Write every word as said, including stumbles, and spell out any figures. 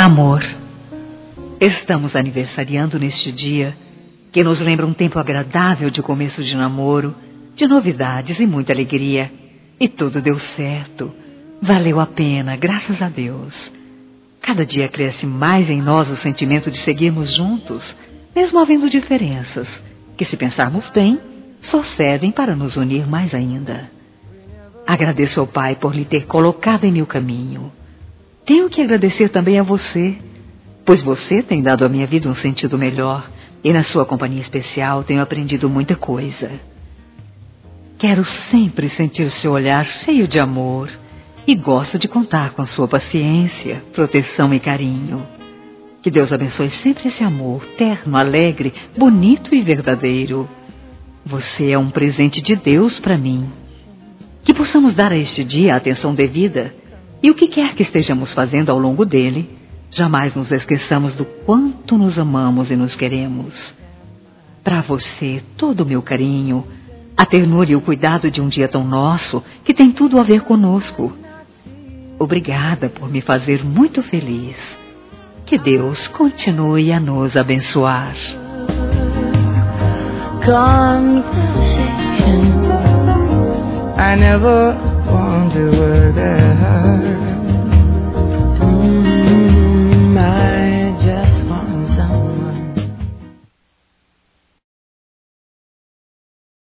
Amor, estamos aniversariando neste dia que nos lembra um tempo agradável de começo de namoro, de novidades e muita alegria. E tudo deu certo. Valeu a pena, graças a Deus. Cada dia cresce mais em nós o sentimento de seguirmos juntos, mesmo havendo diferenças, que, se pensarmos bem, só servem para nos unir mais ainda. Agradeço ao Pai por lhe ter colocado em meu caminho. Tenho que agradecer também a você, pois você tem dado à minha vida um sentido melhor e na sua companhia especial tenho aprendido muita coisa. Quero sempre sentir seu olhar cheio de amor e gosto de contar com sua paciência, proteção e carinho. Que Deus abençoe sempre esse amor terno, alegre, bonito e verdadeiro. Você é um presente de Deus para mim. Que possamos dar a este dia a atenção devida e o que quer que estejamos fazendo ao longo dele, jamais nos esqueçamos do quanto nos amamos e nos queremos. Para você, todo o meu carinho, a ternura e o cuidado de um dia tão nosso que tem tudo a ver conosco. Obrigada por me fazer muito feliz. Que Deus continue a nos abençoar. Conversation I never want to